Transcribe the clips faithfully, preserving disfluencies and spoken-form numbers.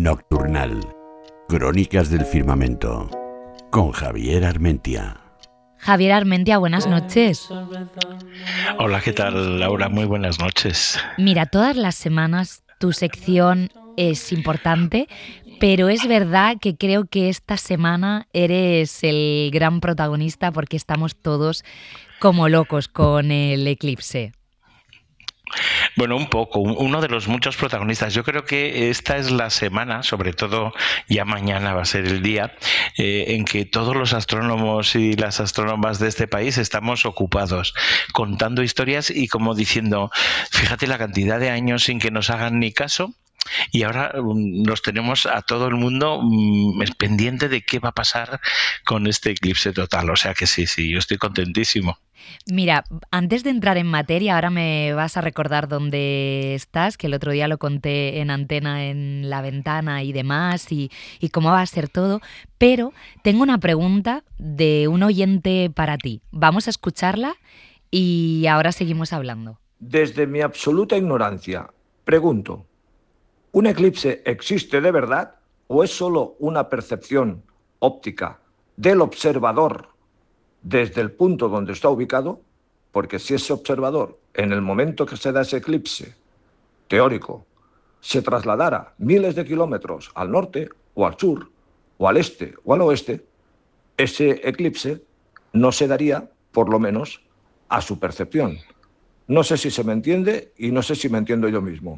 Nocturnal. Crónicas del Firmamento. Con Javier Armentia. Javier Armentia, buenas noches. Hola, ¿qué tal, Laura? Muy buenas noches. Mira, todas las semanas tu sección es importante, pero es verdad que creo que esta semana eres el gran protagonista porque estamos todos como locos con el eclipse. Bueno, un poco, uno de los muchos protagonistas. Yo creo que esta es la semana, sobre todo ya mañana va a ser el día, eh, en que todos los astrónomos y las astrónomas de este país estamos ocupados contando historias y como diciendo, fíjate la cantidad de años sin que nos hagan ni caso. Y ahora um, nos tenemos a todo el mundo um, pendiente de qué va a pasar con este eclipse total. O sea que sí, sí, yo estoy contentísimo. Mira, antes de entrar en materia, ahora me vas a recordar dónde estás, que el otro día lo conté en antena en La Ventana y demás, y, y cómo va a ser todo, pero tengo una pregunta de un oyente para ti. Vamos a escucharla y ahora seguimos hablando. Desde mi absoluta ignorancia, pregunto, ¿un eclipse existe de verdad o es solo una percepción óptica del observador desde el punto donde está ubicado? Porque si ese observador, en el momento que se da ese eclipse teórico, se trasladara miles de kilómetros al norte o al sur, o al este o al oeste, ese eclipse no se daría, por lo menos, a su percepción. No sé si se me entiende y no sé si me entiendo yo mismo.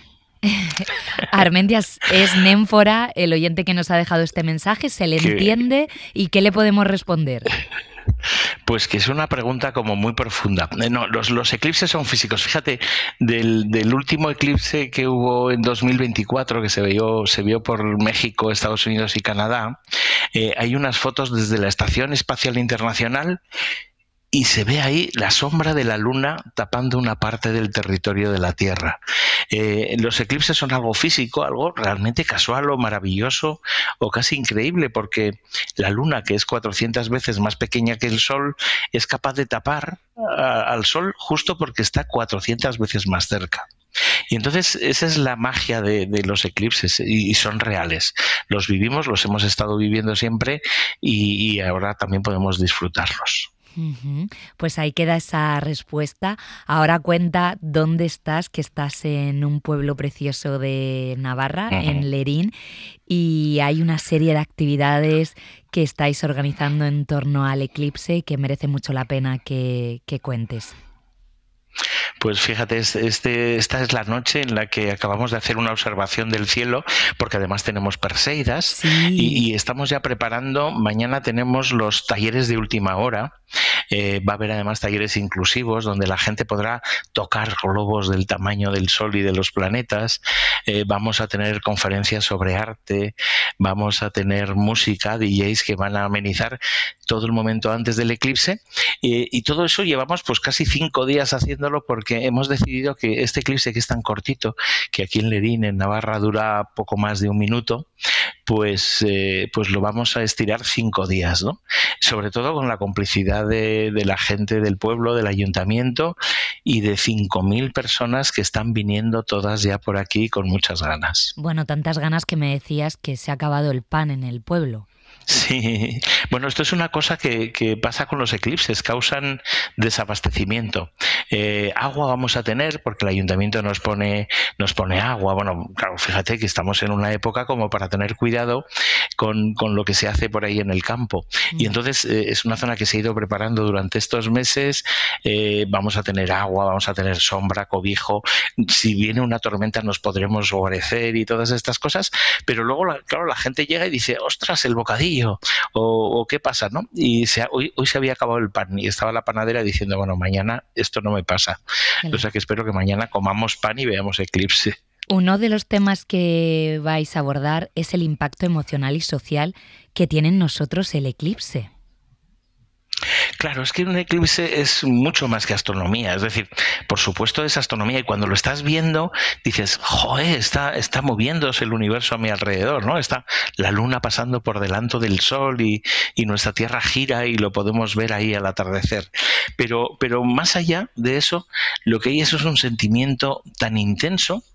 Armentia es Nénfora, el oyente que nos ha dejado este mensaje, ¿se le entiende? ¿Y qué le podemos responder? Pues que es una pregunta como muy profunda. No, los, los eclipses son físicos. Fíjate, del, del último eclipse que hubo en dos mil veinticuatro, que se vio, se vio por México, Estados Unidos y Canadá, eh, hay unas fotos desde la Estación Espacial Internacional y se ve ahí la sombra de la Luna tapando una parte del territorio de la Tierra. Eh, los eclipses son algo físico, algo realmente casual o maravilloso o casi increíble, porque la Luna, que es cuatrocientas veces más pequeña que el Sol, es capaz de tapar a, al Sol justo porque está cuatrocientas veces más cerca. Y entonces esa es la magia de, de los eclipses y, y son reales. Los vivimos, los hemos estado viviendo siempre y, y ahora también podemos disfrutarlos. Uh-huh. Pues ahí queda esa respuesta. Ahora cuenta dónde estás, que estás en un pueblo precioso de Navarra, uh-huh. en Lerín, y hay una serie de actividades que estáis organizando en torno al eclipse que merece mucho la pena que, que cuentes. Pues fíjate, este, esta es la noche en la que acabamos de hacer una observación del cielo, porque además tenemos Perseidas, sí. y, y estamos ya preparando, mañana tenemos los talleres de última hora, eh, va a haber además talleres inclusivos donde la gente podrá tocar globos del tamaño del Sol y de los planetas, eh, vamos a tener conferencias sobre arte, vamos a tener música, D Js que van a amenizar todo el momento antes del eclipse, eh, y todo eso llevamos pues casi cinco días haciéndolo porque hemos decidido que este eclipse, que es tan cortito, que aquí en Lerín, en Navarra, dura poco más de un minuto, pues, eh, pues lo vamos a estirar cinco días, ¿no? Sobre todo con la complicidad de, de la gente del pueblo, del ayuntamiento y de cinco mil personas que están viniendo todas ya por aquí con muchas ganas. Bueno, tantas ganas que me decías que se ha acabado el pan en el pueblo. Sí, bueno, esto es una cosa que, que pasa con los eclipses, causan desabastecimiento. Eh, agua vamos a tener porque el ayuntamiento nos pone, nos pone agua. Bueno, claro, fíjate que estamos en una época como para tener cuidado con, con lo que se hace por ahí en el campo. Mm. Y entonces eh, es una zona que se ha ido preparando durante estos meses. Eh, vamos a tener agua, vamos a tener sombra, cobijo. Si viene una tormenta nos podremos guarecer y todas estas cosas. Pero luego, la, claro, la gente llega y dice, ostras, el bocadillo. O, o qué pasa, ¿no? Y se ha, hoy, hoy se había acabado el pan y estaba la panadera diciendo, bueno, mañana esto no me pasa. Claro. O sea que espero que mañana comamos pan y veamos eclipse. Uno de los temas que vais a abordar es el impacto emocional y social que tiene en nosotros el eclipse. Claro, es que un eclipse es mucho más que astronomía, es decir, por supuesto es astronomía y cuando lo estás viendo dices, joder, está, está moviéndose el universo a mi alrededor, ¿no? Está la luna pasando por delante del sol y, y nuestra Tierra gira y lo podemos ver ahí al atardecer. Pero, pero más allá de eso, lo que hay es un sentimiento tan intenso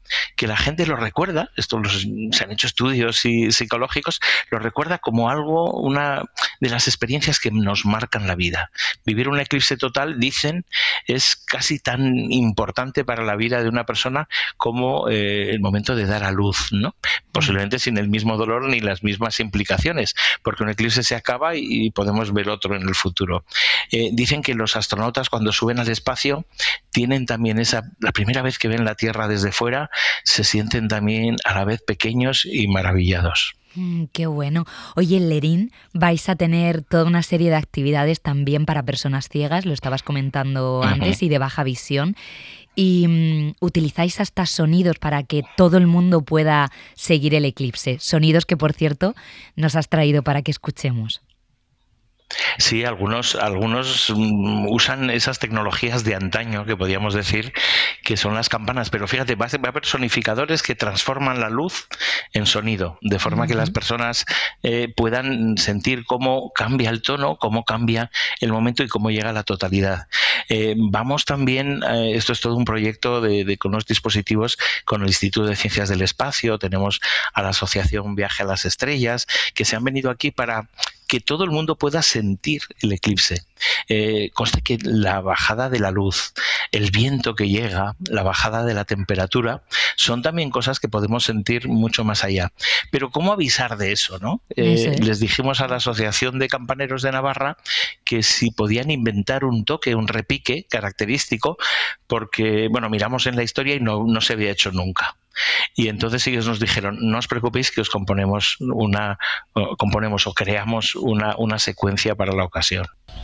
que la gente lo recuerda, esto los, se han hecho estudios y, psicológicos, lo recuerda como algo, una de las experiencias que nos marcan la vida. Vivir un eclipse total, dicen, es casi tan importante para la vida de una persona como eh, el momento de dar a luz, ¿no? Posiblemente sin el mismo dolor ni las mismas implicaciones, porque un eclipse se acaba y, y podemos ver otro en el futuro. Eh, dicen que los astronautas cuando suben al espacio tienen también esa, la primera vez que ven la Tierra desde fuera, se sienten también a la vez pequeños y maravillados. Mm, qué bueno. Oye, en Lerín vais a tener toda una serie de actividades también para personas ciegas, lo estabas comentando antes, uh-huh. y de baja visión. Y um, utilizáis hasta sonidos para que todo el mundo pueda seguir el eclipse. Sonidos que, por cierto, nos has traído para que escuchemos. Sí, algunos, algunos usan esas tecnologías de antaño, que podríamos decir que son las campanas, pero fíjate, va a haber sonificadores que transforman la luz en sonido, de forma uh-huh. que las personas eh, puedan sentir cómo cambia el tono, cómo cambia el momento y cómo llega a la totalidad. Eh, vamos también, eh, esto es todo un proyecto de, de, con unos dispositivos con el Instituto de Ciencias del Espacio, tenemos a la Asociación Viaje a las Estrellas, que se han venido aquí para que todo el mundo pueda sentir el eclipse. Eh, consta que la bajada de la luz, el viento que llega, la bajada de la temperatura, son también cosas que podemos sentir mucho más allá. Pero ¿cómo avisar de eso, no? Eh, sí. Les dijimos a la Asociación de Campaneros de Navarra que si podían inventar un toque, un repique característico, porque, bueno, miramos en la historia y no, no se había hecho nunca. Y entonces ellos nos dijeron, no os preocupéis que os componemos una o componemos o creamos una, una secuencia para la ocasión.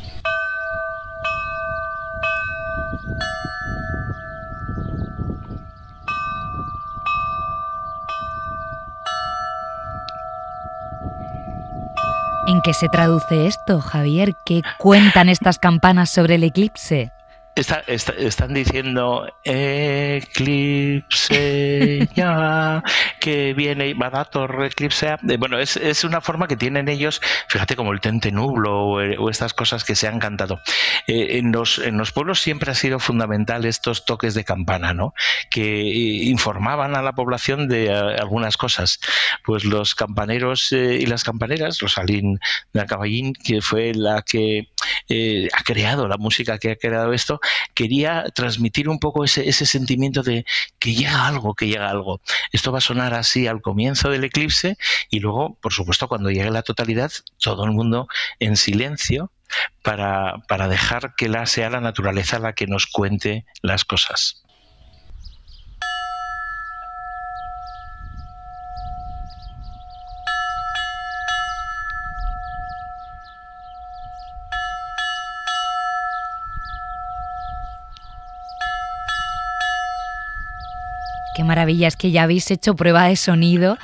¿En qué se traduce esto, Javier? ¿Qué cuentan estas campanas sobre el eclipse? Está, está, están diciendo eclipse ya que viene Badator eclipse. Bueno, es, es una forma que tienen ellos, fíjate, como el tente nublo o, o estas cosas que se han cantado. Eh, en, los, en los pueblos siempre ha sido fundamental estos toques de campana, ¿no? Que informaban a la población de uh, algunas cosas. Pues los campaneros eh, y las campaneras, Rosalín de Caballín, que fue la que eh, ha creado la música que ha creado esto, quería transmitir un poco ese, ese sentimiento de que llega algo, que llega algo. Esto va a sonar así al comienzo del eclipse y luego, por supuesto, cuando llegue la totalidad, todo el mundo en silencio para, para dejar que la, sea la naturaleza la que nos cuente las cosas. Qué maravilla, es que ya habéis hecho prueba de sonido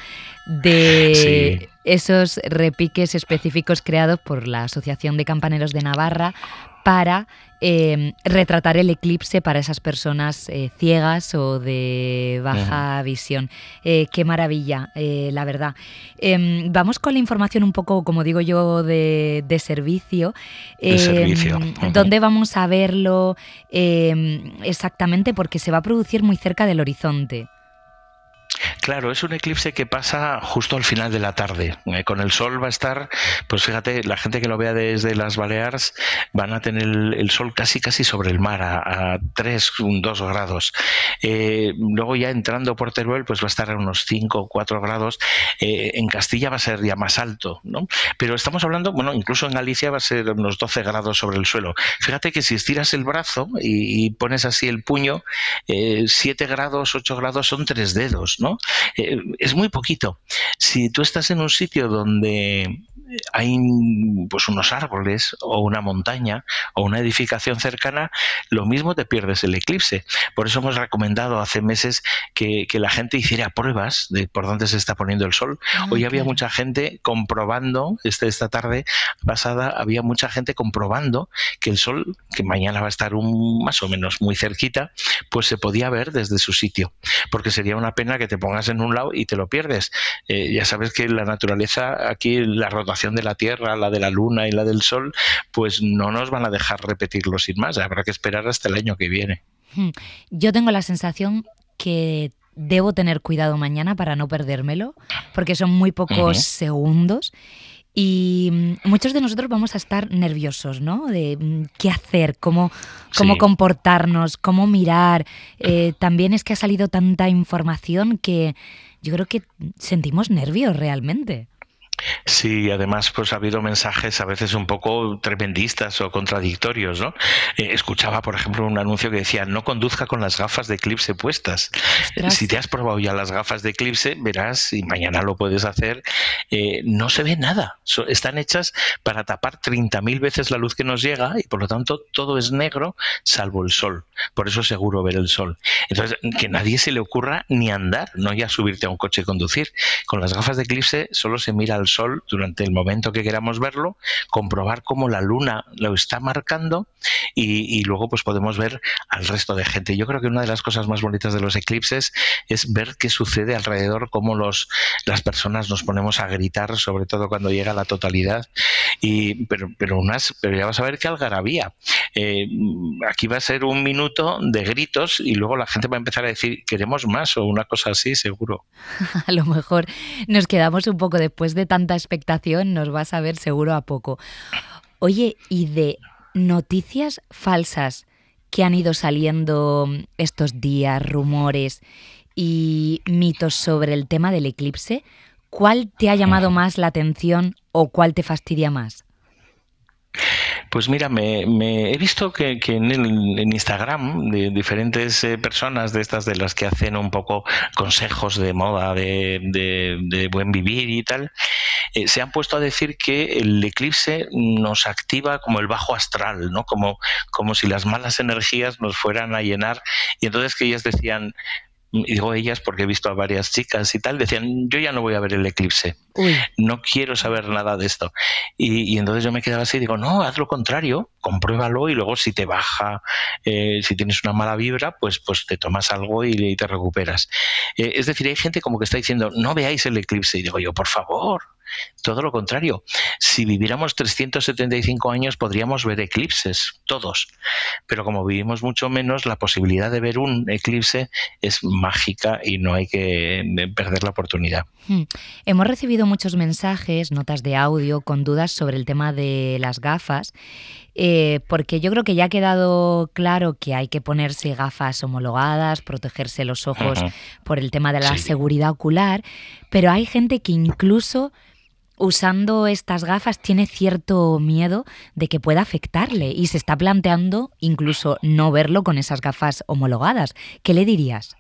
de sí. esos repiques específicos creados por la Asociación de Campaneros de Navarra para eh, retratar el eclipse para esas personas eh, ciegas o de baja uh-huh. visión. Eh, qué maravilla, eh, la verdad. Eh, vamos con la información un poco, como digo yo, de, de servicio. De eh, servicio. Uh-huh. ¿Dónde vamos a verlo eh, exactamente? Porque se va a producir muy cerca del horizonte. Claro, es un eclipse que pasa justo al final de la tarde. Eh, con el sol va a estar, pues fíjate, la gente que lo vea desde las Baleares van a tener el, el sol casi casi sobre el mar, a, a tres, dos grados. Eh, luego ya entrando por Teruel, pues va a estar a unos cinco o cuatro grados. Eh, en Castilla va a ser ya más alto, ¿no? Pero estamos hablando, bueno, incluso en Galicia va a ser unos doce grados sobre el suelo. Fíjate que si estiras el brazo y, y pones así el puño, eh, siete grados, ocho grados son tres dedos, ¿no? Eh, es muy poquito. Si tú estás en un sitio donde hay pues unos árboles o una montaña o una edificación cercana, lo mismo te pierdes el eclipse. Por eso hemos recomendado hace meses que, que la gente hiciera pruebas de por dónde se está poniendo el sol. Ah, Hoy había claro. mucha gente comprobando, este, esta tarde pasada, había mucha gente comprobando que el sol, que mañana va a estar un, más o menos muy cerquita, pues se podía ver desde su sitio. Porque sería una pena que te pongas en un lado y te lo pierdes. Eh, ya sabes que la naturaleza, aquí la rotación de la Tierra, la de la Luna y la del Sol, pues no nos van a dejar repetirlo sin más. Habrá que esperar hasta el año que viene. Yo tengo la sensación que debo tener cuidado mañana para no perdérmelo, porque son muy pocos uh-huh. segundos. Y muchos de nosotros vamos a estar nerviosos, ¿no? De qué hacer, cómo, cómo sí. comportarnos, cómo mirar. Eh, también es que ha salido tanta información que yo creo que sentimos nervios realmente. Sí, además pues ha habido mensajes a veces un poco tremendistas o contradictorios, ¿no? Eh, escuchaba, por ejemplo, un anuncio que decía: no conduzca con las gafas de eclipse puestas. Ostras. Si te has probado ya las gafas de eclipse, verás, y mañana lo puedes hacer, eh, no se ve nada. So, están hechas para tapar treinta mil veces la luz que nos llega y por lo tanto todo es negro salvo el sol. Por eso es seguro ver el sol. Entonces, que nadie se le ocurra ni andar, no ya subirte a un coche y conducir. Con las gafas de eclipse solo se mira al sol durante el momento que queramos verlo, comprobar cómo la luna lo está marcando y, y luego pues podemos ver al resto de gente. Yo creo que una de las cosas más bonitas de los eclipses es ver qué sucede alrededor, cómo los, las personas nos ponemos a gritar, sobre todo cuando llega la totalidad. Y, pero, pero, unas, pero ya vas a ver qué algarabía. Eh, aquí va a ser un minuto de gritos y luego la gente va a empezar a decir queremos más o una cosa así, seguro. A lo mejor nos quedamos un poco después de tanta expectación, nos vas a ver seguro a poco. Oye, y de noticias falsas que han ido saliendo estos días, rumores y mitos sobre el tema del eclipse, ¿cuál te ha llamado más la atención o cuál te fastidia más? Pues mira, me, me he visto que, que en, el, en Instagram de diferentes eh, personas de estas de las que hacen un poco consejos de moda, de, de, de buen vivir y tal, eh, se han puesto a decir que el eclipse nos activa como el bajo astral, ¿no? Como, como si las malas energías nos fueran a llenar. Y entonces que ellas decían, y digo ellas porque he visto a varias chicas y tal, decían, yo ya no voy a ver el eclipse. Uy. No quiero saber nada de esto. Y, y entonces yo me quedaba así y digo, no, haz lo contrario, compruébalo y luego si te baja, eh, si tienes una mala vibra, pues, pues te tomas algo y, y te recuperas. Eh, es decir, hay gente como que está diciendo, no veáis el eclipse. Y digo yo, por favor, todo lo contrario. Si viviéramos trescientos setenta y cinco años podríamos ver eclipses, todos. Pero como vivimos mucho menos, la posibilidad de ver un eclipse es mágica y no hay que perder la oportunidad. Hmm. Hemos recibido muchos mensajes, notas de audio con dudas sobre el tema de las gafas, eh, porque yo creo que ya ha quedado claro que hay que ponerse gafas homologadas, protegerse los ojos uh-huh. por el tema de la sí. seguridad ocular, pero hay gente que incluso usando estas gafas tiene cierto miedo de que pueda afectarle y se está planteando incluso no verlo con esas gafas homologadas. ¿Qué le dirías?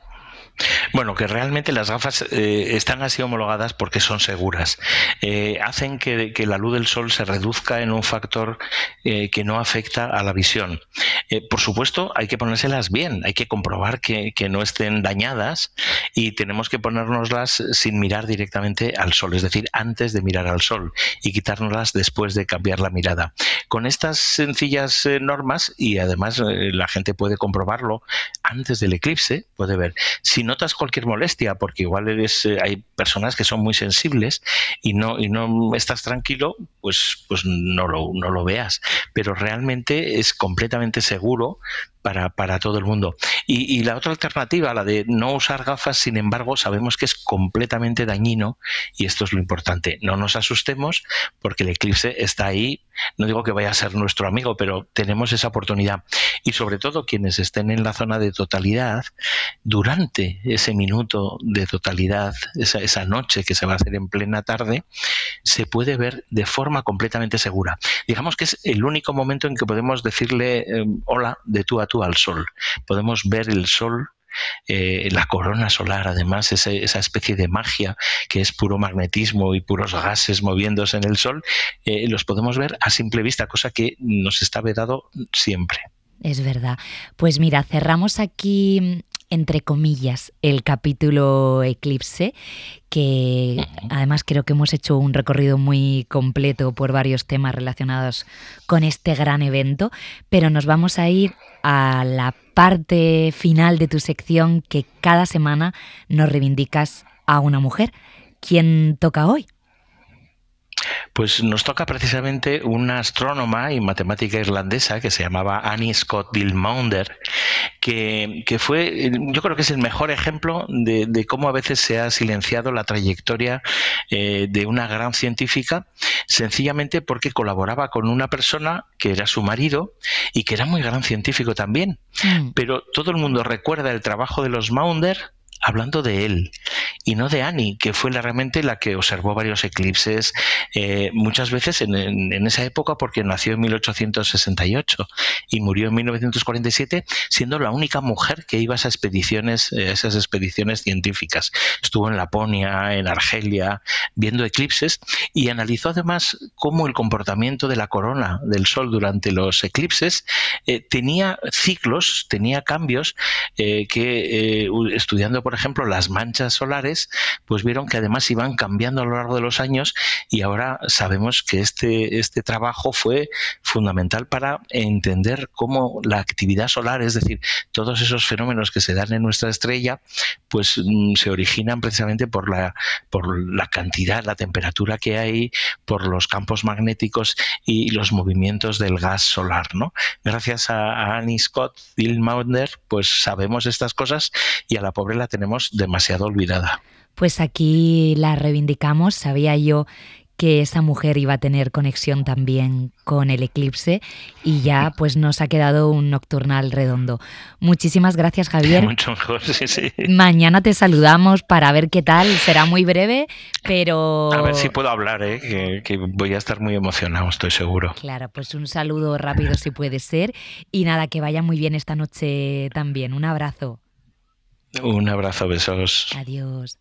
Bueno, que realmente las gafas eh, están así homologadas porque son seguras. Eh, hacen que, que la luz del sol se reduzca en un factor eh, que no afecta a la visión. Eh, por supuesto, hay que ponérselas bien, hay que comprobar que, que no estén dañadas y tenemos que ponérnoslas sin mirar directamente al sol, es decir, antes de mirar al sol y quitárnoslas después de cambiar la mirada. Con estas sencillas eh, normas, y además eh, la gente puede comprobarlo antes del eclipse, puede ver. Si notas cualquier molestia, porque igual eres, eh, hay personas que son muy sensibles y no, y no estás tranquilo, pues, pues no lo, no lo veas. Pero realmente es completamente seguro para, para todo el mundo. Y, y la otra alternativa, la de no usar gafas, sin embargo, sabemos que es completamente dañino y esto es lo importante. No nos asustemos porque el eclipse está ahí. No digo que vaya a ser nuestro amigo, pero tenemos esa oportunidad. Y sobre todo quienes estén en la zona de totalidad, durante ese minuto de totalidad, esa, esa noche que se va a hacer en plena tarde, se puede ver de forma completamente segura. Digamos que es el único momento en que podemos decirle eh, hola de tú a tú al sol. Podemos ver el sol, eh, la corona solar, además, esa, esa especie de magia que es puro magnetismo y puros gases moviéndose en el sol, eh, los podemos ver a simple vista, cosa que nos está vedado siempre. Es verdad. Pues mira, cerramos aquí, entre comillas, el capítulo Eclipse, que uh-huh. además creo que hemos hecho un recorrido muy completo por varios temas relacionados con este gran evento, pero nos vamos a ir a la parte final de tu sección, que cada semana nos reivindicas a una mujer. ¿Quién toca hoy? Pues nos toca precisamente una astrónoma y matemática irlandesa que se llamaba Annie Scott Dill-Maunder, que, que fue, yo creo que es el mejor ejemplo de, de cómo a veces se ha silenciado la trayectoria eh, de una gran científica, sencillamente porque colaboraba con una persona que era su marido y que era muy gran científico también. Mm. Pero todo el mundo recuerda el trabajo de los Maunder hablando de él y no de Annie, que fue la, realmente la que observó varios eclipses, eh, muchas veces en, en, en esa época, porque nació en mil ochocientos sesenta y ocho y murió en mil novecientos cuarenta y siete, siendo la única mujer que iba a esas expediciones, eh, esas expediciones científicas. Estuvo en Laponia, en Argelia, viendo eclipses, y analizó además cómo el comportamiento de la corona del Sol durante los eclipses eh, tenía ciclos, tenía cambios eh, que eh, estudiando por ejemplo las manchas solares, pues vieron que además iban cambiando a lo largo de los años, y ahora sabemos que este, este trabajo fue fundamental para entender cómo la actividad solar, es decir, todos esos fenómenos que se dan en nuestra estrella, pues mm, se originan precisamente por la, por la cantidad, la temperatura que hay, por los campos magnéticos y los movimientos del gas solar, ¿no? Gracias a, a Annie Scott Dill-Maunder, pues sabemos estas cosas, y a la pobre la tenemos demasiado olvidada. Pues aquí la reivindicamos. Sabía yo que esa mujer iba a tener conexión también con el eclipse, y ya pues nos ha quedado un nocturnal redondo. Muchísimas gracias, Javier. Mucho mejor, sí, sí. Mañana te saludamos para ver qué tal. Será muy breve, pero... A ver si puedo hablar, ¿eh? que, que voy a estar muy emocionado, estoy seguro. Claro, pues un saludo rápido si puede ser. Y nada, que vaya muy bien esta noche también. Un abrazo. Un abrazo, besos. Adiós.